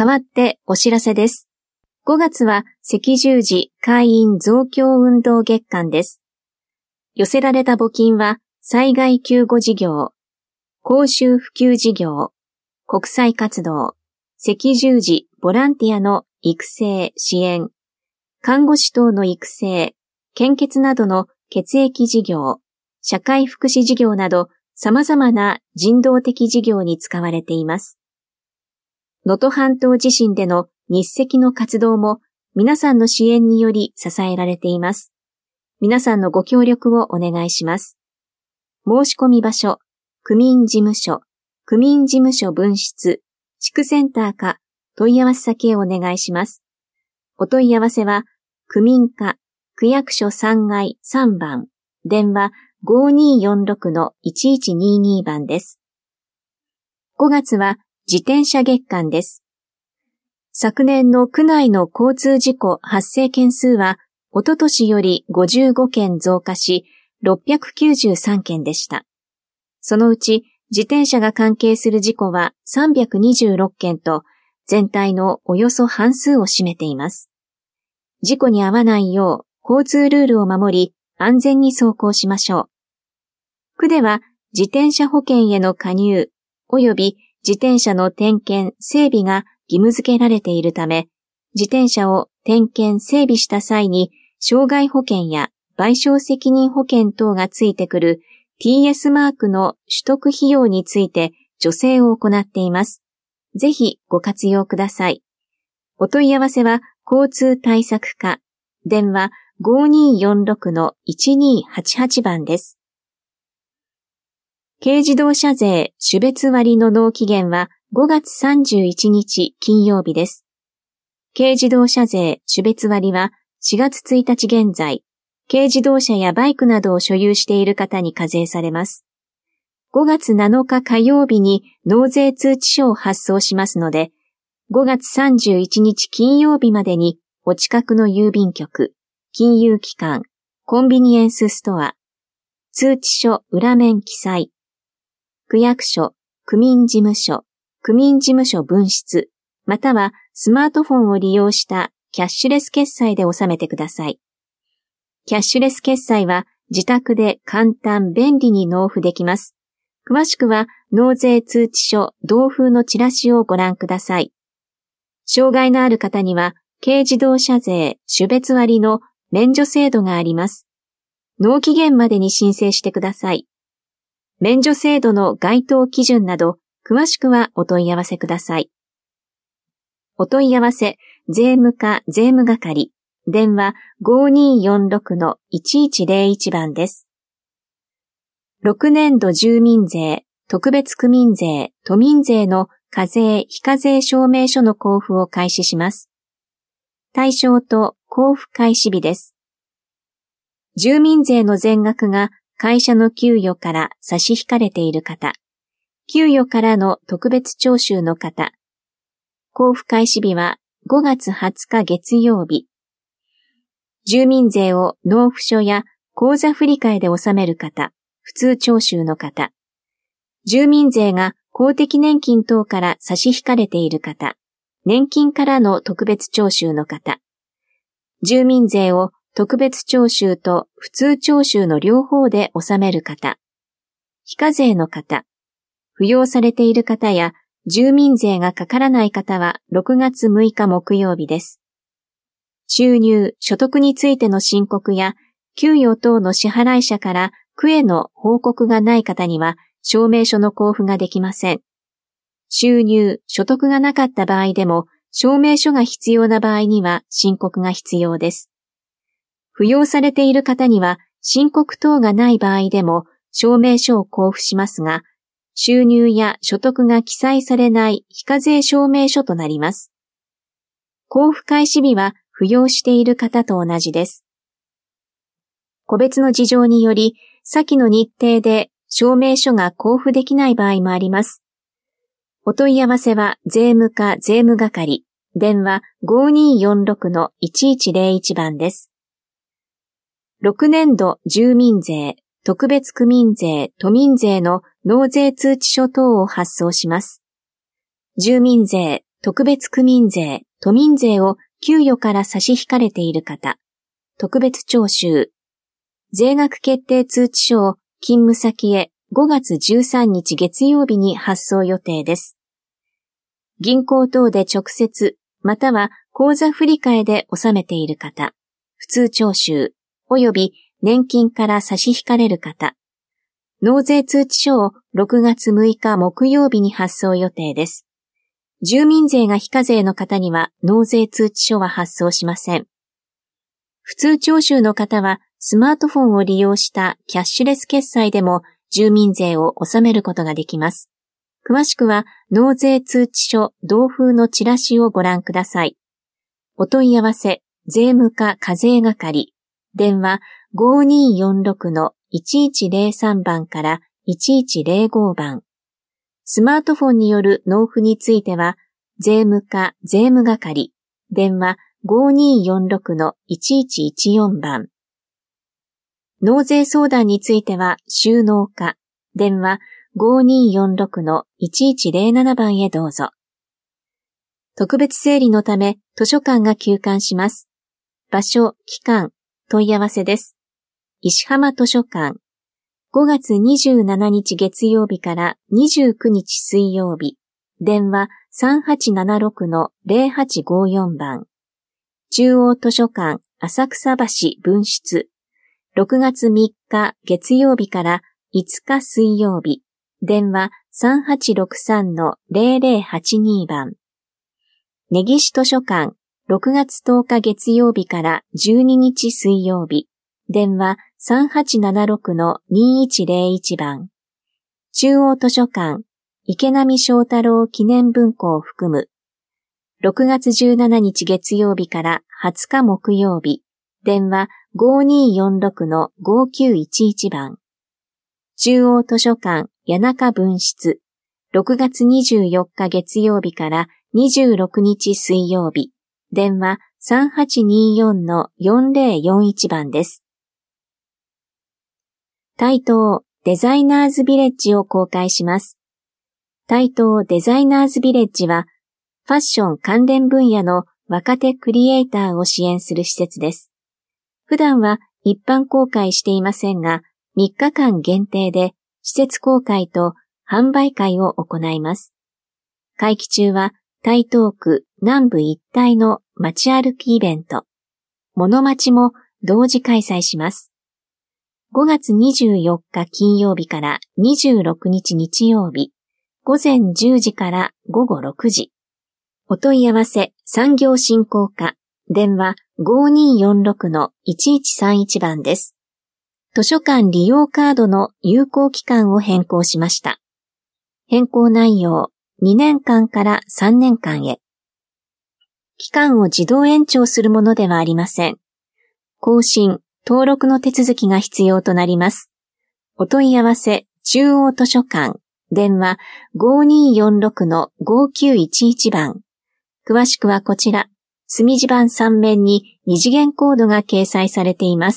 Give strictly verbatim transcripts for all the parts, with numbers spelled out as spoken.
代わってお知らせです。ごがつは赤十字会員増強運動月間です。寄せられた募金は災害救護事業、公衆普及事業、国際活動、赤十字ボランティアの育成支援、看護師等の育成、献血などの血液事業、社会福祉事業など様々な人道的事業に使われています。能登半島地震での日赤の活動も皆さんの支援により支えられています。皆さんのご協力をお願いします。申し込み場所、区民事務所、区民事務所分室、地区センターか問い合わせ先へお願いします。お問い合わせは、区民課、区役所さんがいさんばん、電話 ごーにーよんろくのいちいちにーにー 番です。ごがつは自転車月間です。昨年の区内の交通事故発生件数は、おととしよりごじゅうごけん増加し、ろっぴゃくきゅうじゅうさんけんでした。そのうち、自転車が関係する事故はさんびゃくにじゅうろっけんと、全体のおよそ半数を占めています。事故に遭わないよう、交通ルールを守り、安全に走行しましょう。区では、自転車保険への加入、及び自転車の点検・整備が義務付けられているため、自転車を点検・整備した際に、傷害保険や賠償責任保険等がついてくる ティーエス マークの取得費用について助成を行っています。ぜひご活用ください。お問い合わせは交通対策課、電話 ごーにーよんろくのいちにーはちはち 番です。軽自動車税種別割の納期限はごがつさんじゅういちにち金曜日です。軽自動車税種別割はしがつついたち現在、軽自動車やバイクなどを所有している方に課税されます。ごがつなのか火曜日に納税通知書を発送しますので、ごがつさんじゅういちにち金曜日までにお近くの郵便局、金融機関、コンビニエンスストア、通知書裏面記載、区役所、区民事務所、区民事務所分室、またはスマートフォンを利用したキャッシュレス決済で納めてください。キャッシュレス決済は自宅で簡単便利に納付できます。詳しくは納税通知書同封のチラシをご覧ください。障害のある方には軽自動車税種別割の免除制度があります。納期限までに申請してください。免除制度の該当基準など詳しくはお問い合わせください。お問い合わせ税務課税務係、電話 ごーにーよんろくのいちいちぜろいち 番です。ろくねんど住民税、特別区民税、都民税の課税・非課税証明書の交付を開始します。対象と交付開始日です。住民税の全額が会社の給与から差し引かれている方、給与からの特別徴収の方、交付開始日はごがつはつか月曜日。住民税を納付書や口座振替で納める方、普通徴収の方。住民税が公的年金等から差し引かれている方、年金からの特別徴収の方。住民税を特別徴収と普通徴収の両方で納める方。非課税の方。扶養されている方や住民税がかからない方はろくがつむいか木曜日です。収入、所得についての申告や給与等の支払い者から区への報告がない方には証明書の交付ができません。収入、所得がなかった場合でも証明書が必要な場合には申告が必要です。扶養されている方には申告等がない場合でも証明書を交付しますが、収入や所得が記載されない非課税証明書となります。交付開始日は扶養している方と同じです。個別の事情により、先の日程で証明書が交付できない場合もあります。お問い合わせは税務課税務係、電話 ごーにーよんろくのいちいちぜろいち 番です。ろくねんど住民税、特別区民税、都民税の納税通知書等を発送します。住民税、 特別区民税、都民税を給与から差し引かれている方、特別徴収、税額決定通知書を勤務先へごがつじゅうさんにち月曜日に発送予定です。銀行等で直接、または口座振替で納めている方、普通徴収、及び年金から差し引かれる方、納税通知書をろくがつむいか木曜日に発送予定です。住民税が非課税の方には納税通知書は発送しません。普通徴収の方はスマートフォンを利用したキャッシュレス決済でも住民税を納めることができます。詳しくは納税通知書同封のチラシをご覧ください。お問い合わせ、税務課課税係、電話 ごにーよんろくのいちいちぜろさん 番からいちいちぜろご番。スマートフォンによる納付については、税務課税務係、電話 ごにーよんろくのいちいちいちよん 番。納税相談については、収納課、電話 ごにーよんろくのいちいちぜろなな 番へどうぞ。特別整理のため図書館が休館します。場所、期間、問い合わせです。石浜図書館。ごがつにじゅうしちにち月曜日からにじゅうくにち水曜日。電話 さんはちななろくのぜろはちごよん 番。中央図書館浅草橋分室。ろくがつみっか月曜日からいつか水曜日。電話 さんはちろくさんのぜろぜろはちに 番。根岸図書館ろくがつとおか月曜日からじゅうににち水曜日。電話 さんはちななろくのにいちぜろいち 番。中央図書館池波正太郎記念文庫を含む。ろくがつじゅうしちにち月曜日からはつか木曜日。電話 ごにーよんろくのごきゅういちいち 番。中央図書館谷中分室。ろくがつにじゅうよっか月曜日からにじゅうろくにち水曜日。電話 さんはちにーよんのよんぜろよんいち 番です。台東デザイナーズビレッジを公開します。台東デザイナーズビレッジは、ファッション関連分野の若手クリエイターを支援する施設です。普段は一般公開していませんが、みっかかん限定で施設公開と販売会を行います。会期中は台東区南部一帯の街歩きイベント、モノマチも同時開催します。ごがつにじゅうよっか金曜日からにじゅうろくにち日曜日、ごぜんじゅうじからごごろくじ。お問い合わせ産業振興課、電話 ごにーよんろくのいちいちさんいち 番です。図書館利用カードの有効期間を変更しました。変更内容、にねんかんからさんねんかんへ。期間を自動延長するものではありません。更新、登録の手続きが必要となります。お問い合わせ、中央図書館、電話 ごにーよんろくのごきゅういちいち 番。詳しくはこちら、墨字盤さん面に二次元コードが掲載されています。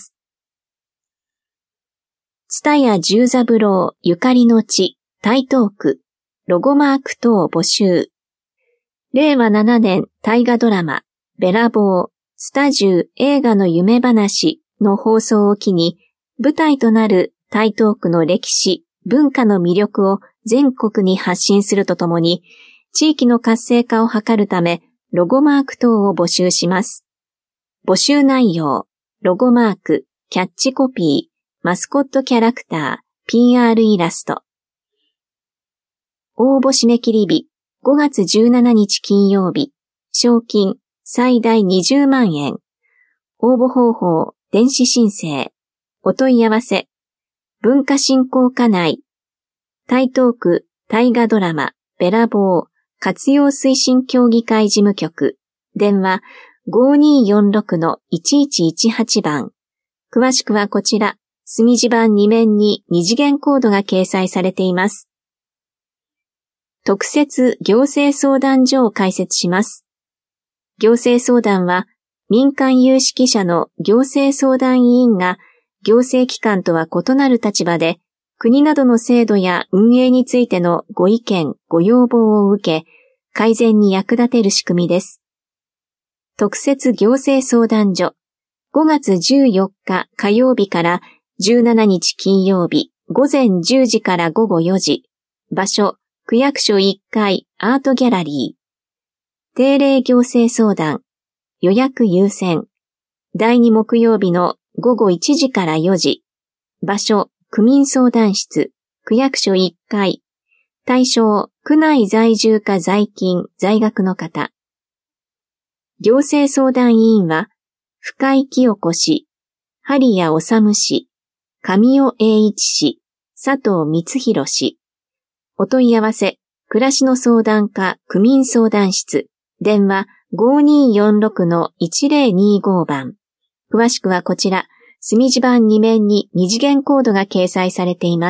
蔦屋十三郎ゆかりの地、台東区、ロゴマーク等募集。れいわななねん大河ドラマ、べらぼう、スタジュー映画の夢話の放送を機に、舞台となる台東区の歴史、文化の魅力を全国に発信するとともに、地域の活性化を図るため、ロゴマーク等を募集します。募集内容、ロゴマーク、キャッチコピー、マスコットキャラクター、ピーアール イラスト。応募締め切り日、ごがつじゅうしちにち金曜日、賞金最大にじゅうまんえん。応募方法、電子申請。お問い合わせ、文化振興課内、台東区大河ドラマ、べらぼう、活用推進協議会事務局、電話 ごにーよんろくのいちいちいちはち 番。詳しくはこちら、墨字盤に面に二次元コードが掲載されています。特設行政相談所を開設します。行政相談は、民間有識者の行政相談委員が、行政機関とは異なる立場で、国などの制度や運営についてのご意見、ご要望を受け、 改善に役立てる仕組みです。特設行政相談所、ごがつじゅうよっか火曜日からじゅうしちにち金曜日、午前じゅうじから午後よじ、場所、区役所いっかいアートギャラリー。定例行政相談、予約優先。だいに木曜日の午後いちじからよじ。場所、区民相談室、区役所いっかい。対象、区内在住か在勤、在学の方。行政相談委員は、深井清子氏、針谷治氏、上尾栄一氏、佐藤光弘氏。お問い合わせ、暮らしの相談課区民相談室、電話 ごにーよんろくのいちぜろにご 番。詳しくはこちら、墨字盤に面に二次元コードが掲載されています。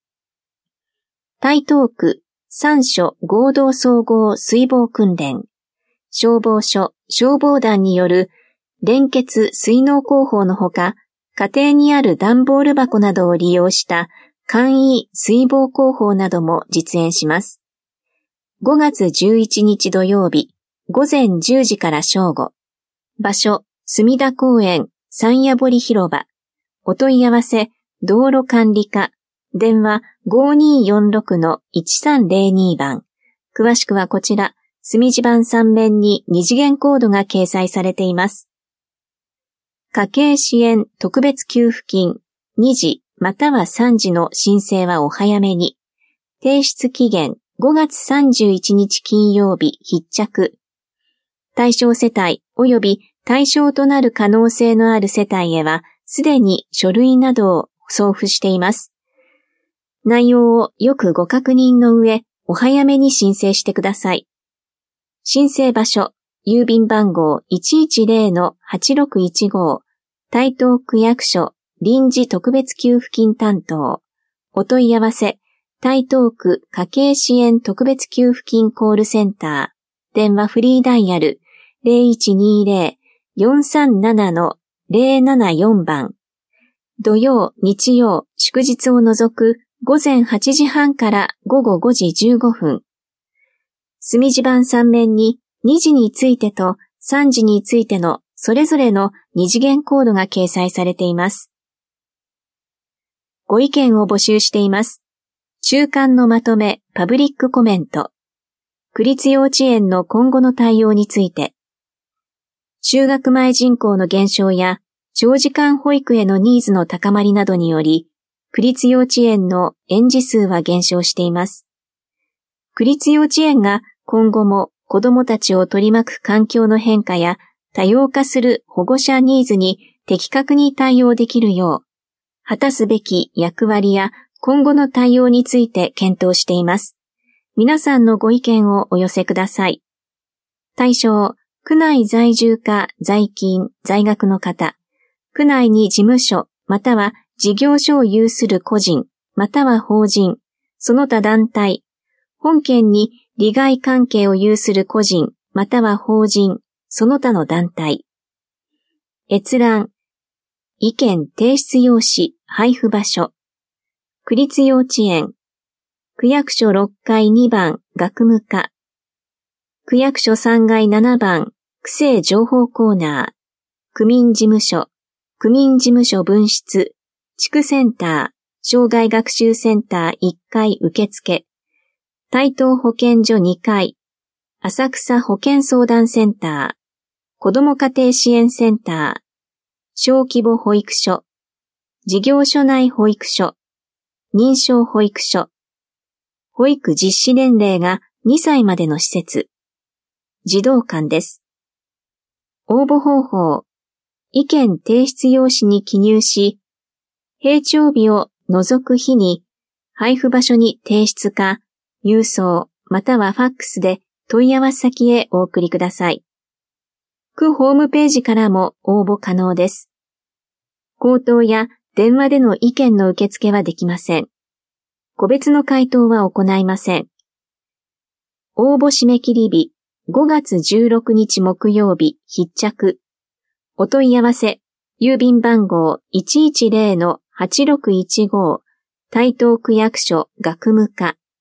台東区三所合同総合水防訓練、消防署、消防団による連結水納工法のほか、家庭にある段ボール箱などを利用した簡易水防工法なども実演します。ごがつじゅういちにち土曜日、午前じゅうじから正午。場所、墨田公園、山谷堀広場。お問い合わせ、道路管理課。電話 ごにーよんろくのいちさんぜろに 番。詳しくはこちら、墨字盤さん面に二次元コードが掲載されています。家計支援特別給付金にじまたはさんじの申請はお早めに。提出期限ごがつさんじゅういちにち金曜日必着。対象世帯及び対象となる可能性のある世帯へはすでに書類などを送付しています。内容をよくご確認の上、お早めに申請してください。申請場所、郵便番号 いちいちぜろのはちろくいちご、台東区役所臨時特別給付金担当。お問い合わせ、台東区家計支援特別給付金コールセンター。電話フリーダイヤル ゼロいちにーぜろ よんさんななのぜろななよん 番。土曜、日曜、祝日を除く午前はちじはんから午後ごじじゅうごふん。墨字盤さん面ににじについてとさんじについてのそれぞれの二次元コードが掲載されています。ご意見を募集しています。中間のまとめ、パブリックコメント。区立幼稚園の今後の対応について。就学前人口の減少や長時間保育へのニーズの高まりなどにより、区立幼稚園の園児数は減少しています。区立幼稚園が今後も子どもたちを取り巻く環境の変化や多様化する保護者ニーズに的確に対応できるよう、果たすべき役割や今後の対応について検討しています。皆さんのご意見をお寄せください。対象、区内在住か在勤、在学の方、区内に事務所または事業所を有する個人、または法人、その他団体、本県に利害関係を有する個人、または法人、その他の団体。閲覧、意見提出用紙、配布場所。区立幼稚園。区役所ろっかいにばん、学務課。区役所さんがいななばん、区政情報コーナー。区民事務所。区民事務所分室。地区センター。障害学習センターいっかい受付。台東保健所にかい。浅草保健相談センター。子ども家庭支援センター。小規模保育所。事業所内保育所。認証保育所。保育実施年齢がにさいまでの施設。児童館です。応募方法。意見提出用紙に記入し、閉庁日を除く日に配布場所に提出か、郵送またはファックスで問い合わせ先へお送りください。区ホームページからも応募可能です。口頭や電話での意見の受付はできません。個別の回答は行いません。応募締め切り日ごがつじゅうろくにち木曜日必着。お問い合わせ郵便番号 いちいちぜろのはちろくいちご 台東区役所学務課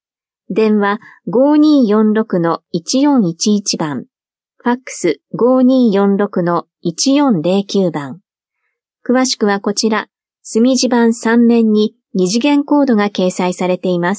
電話 ごーにーよんろくのいちよんいちいち 番、ファックス ごーにーよんろくのいちよんぜろきゅう 番。詳しくはこちら、墨字盤さん面に二次元コードが掲載されています。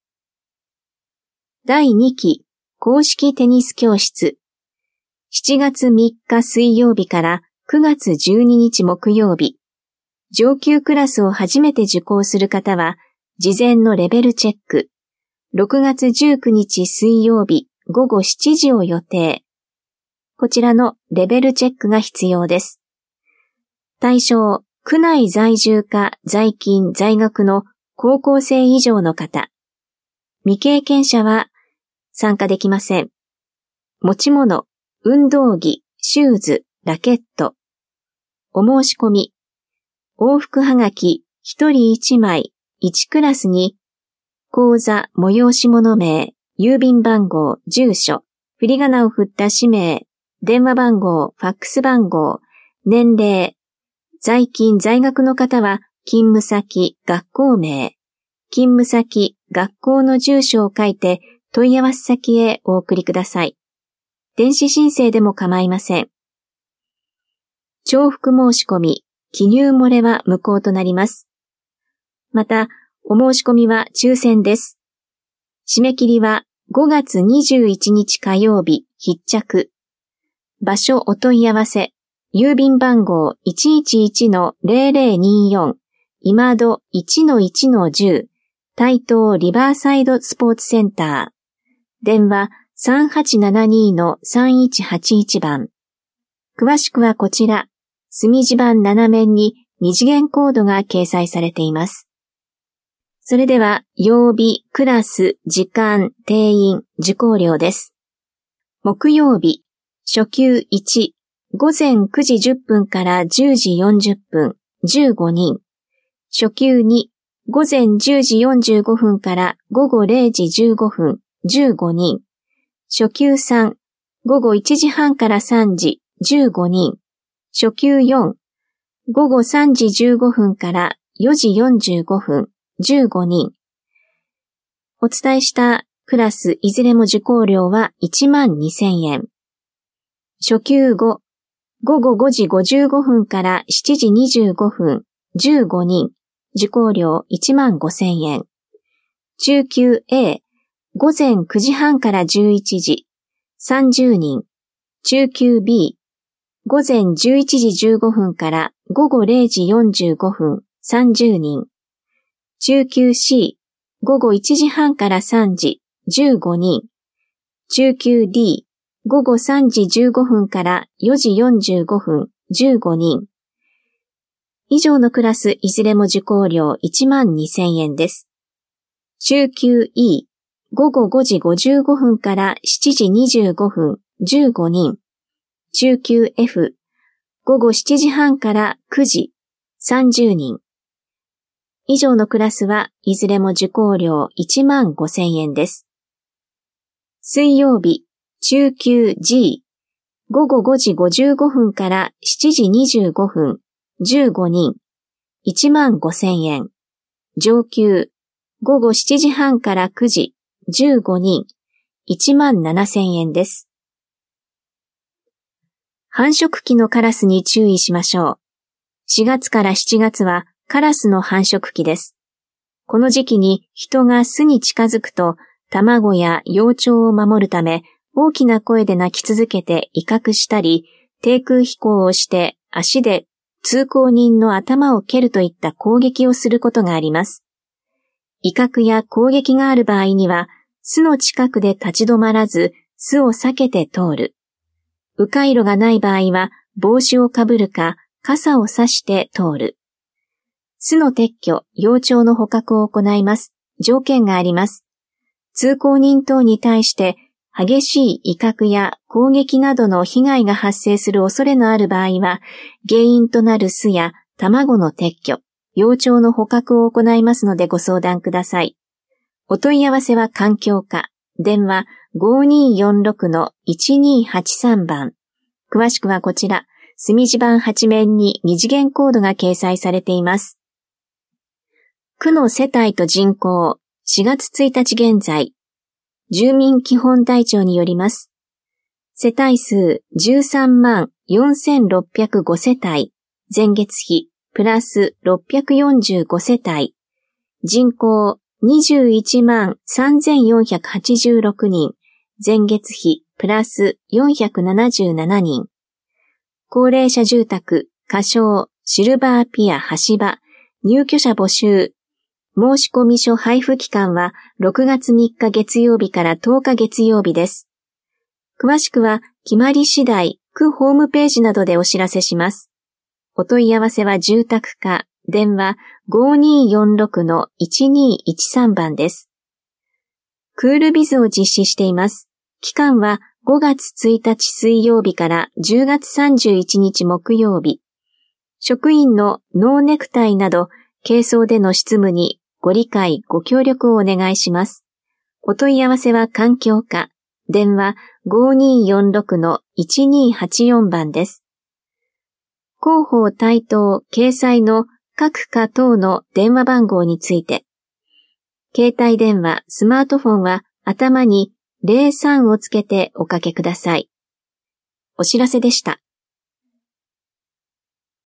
だいにき公式テニス教室。しちがつみっか水曜日からくがつじゅうににち木曜日。上級クラスを初めて受講する方は、事前のレベルチェック。ろくがつじゅうくにち水曜日ごごしちじを予定。こちらのレベルチェックが必要です。対象、区内在住か在勤在学の高校生以上の方。未経験者は参加できません。持ち物、運動着、シューズ、ラケット。お申し込み。往復はがきひとりいちまい、いちクラスに、講座、催し物名、郵便番号、住所、振り仮名を振った氏名、電話番号、ファックス番号、年齢、在勤在学の方は、勤務先、学校名、勤務先、学校の住所を書いて、問い合わせ先へお送りください。電子申請でも構いません。重複申し込み、記入漏れは無効となります。また、お申し込みは抽選です。締め切りはごがつにじゅういちにち火曜日必着。場所お問い合わせ、郵便番号 いちいちいちのぜろぜろによん、今戸 いちのいちのじゅう、台東リバーサイドスポーツセンター。電話 さんはちななにのさんいちはちいち 番。詳しくはこちら、墨字盤なな面に二次元コードが掲載されています。それでは、曜日、クラス、時間、定員、受講料です。木曜日、初級いち、ごぜんくじじゅっぷんからじゅうじよんじゅっぷん、じゅうごにん。初級に、ごぜんじゅうじよんじゅうごふんからごごれいじじゅうごふん、じゅうごにん。初級さん、ごごいちじはんからさんじ、じゅうごにん。初級よん、ごごさんじじゅうごふんからよじよんじゅうごふん、じゅうごにん。お伝えしたクラスいずれも受講料はいちまんにせんえん。初級ご、ごごごじごじゅうごふんからしちじにじゅうごふん、じゅうごにん。受講料いちまんごせんえん。中級 A、ごぜんくじはんからじゅういちじ、さんじゅうにん。中級 B、ごぜんじゅういちじじゅうごふんからごごれいじよんじゅうごふん、さんじゅうにん。中級 C、ごごいちじはんからさんじ、じゅうごにん。中級 D、ごごさんじじゅうごふんからよじよんじゅうごふん、じゅうごにん。以上のクラスいずれも受講料いちまんにせんえんです。中級 E、ごごごじごじゅうごふんからしちじにじゅうごふん、じゅうごにん。中級 F、ごごしちじはんからくじ、さんじゅうにん。以上のクラスはいずれも受講料いちまんごせんえんです。水曜日、中級 G、ごごごじごじゅうごふんからしちじにじゅうごふん、じゅうごにん、いちまんごせんえん。上級、ごごしちじはんからくじ、じゅうごにん、いちまんななせんえんです。繁殖期のカラスに注意しましょう。しがつからしちがつはカラスの繁殖期です。この時期に人が巣に近づくと卵や幼鳥を守るため大きな声で鳴き続けて威嚇したり、低空飛行をして足で通行人の頭を蹴るといった攻撃をすることがあります。威嚇や攻撃がある場合には、巣の近くで立ち止まらず、巣を避けて通る。迂回路がない場合は、帽子をかぶるか、傘を差して通る。巣の撤去、幼鳥の捕獲を行います。条件があります。通行人等に対して、激しい威嚇や攻撃などの被害が発生する恐れのある場合は、原因となる巣や卵の撤去、幼鳥の捕獲を行いますのでご相談ください。お問い合わせは環境課、電話 ごにーよんろくのいちにーはちさん 番。詳しくはこちら、墨字盤はち面に二次元コードが掲載されています。区の世帯と人口、しがつついたち現在、 住民基本台帳によります。世帯数じゅうさんまんよんせんろっぴゃくご世帯、前月比プラスろっぴゃくよんじゅうご世帯、人口にじゅういちまんさんぜんよんひゃくはちじゅうろくにん、前月比プラスよんひゃくななじゅうななにん、高齢者住宅、仮称、シルバーピア橋場、入居者募集、申込書配布期間はろくがつみっか月曜日からとおか月曜日です。詳しくは決まり次第、区ホームページなどでお知らせします。お問い合わせは住宅課、電話 ごにーよんろくのいちにーいちさん 番です。クールビズを実施しています。期間はごがつついたち水曜日からじゅうがつさんじゅういちにち木曜日。職員のノーネクタイなど、軽装での執務にご理解、ご協力をお願いします。お問い合わせは環境課、電話 ごにーよんろくのいちにーはちよん 番です。広報対等掲載の各課等の電話番号について、携帯電話、スマートフォンは頭にゼロさんをつけておかけください。お知らせでした。